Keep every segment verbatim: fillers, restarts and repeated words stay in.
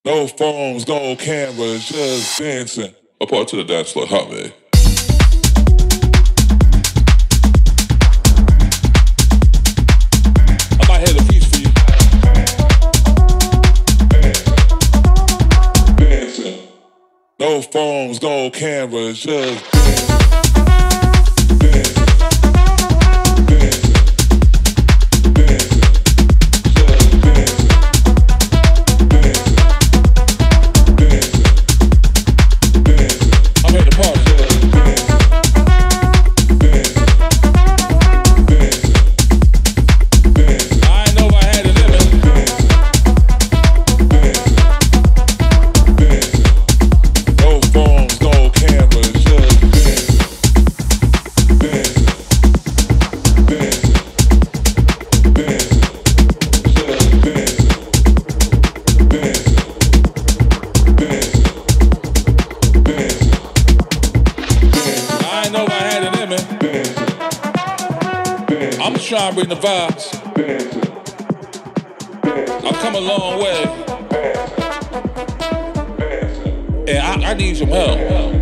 No phones, no cameras, just dancing. Apart to the dance floor, hot man. I might have a piece for you. Dancing. No phones, no cameras, just dancing. I'm just trying to bring the vibes. I've come a long way. And I, I need some help.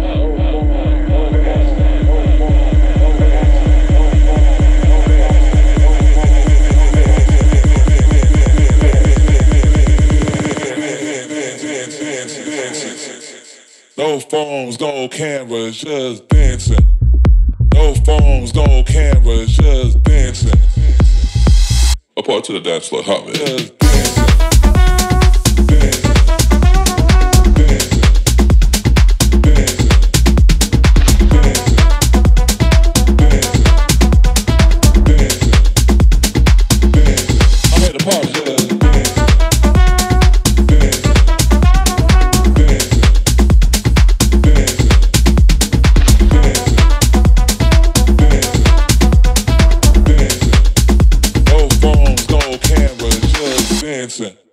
No phones, no cameras, just dancing. No phones, no cameras, just dancing. Apart to the dance floor, hot man. Just dancing. Dancing. I'm at the party. Dancing.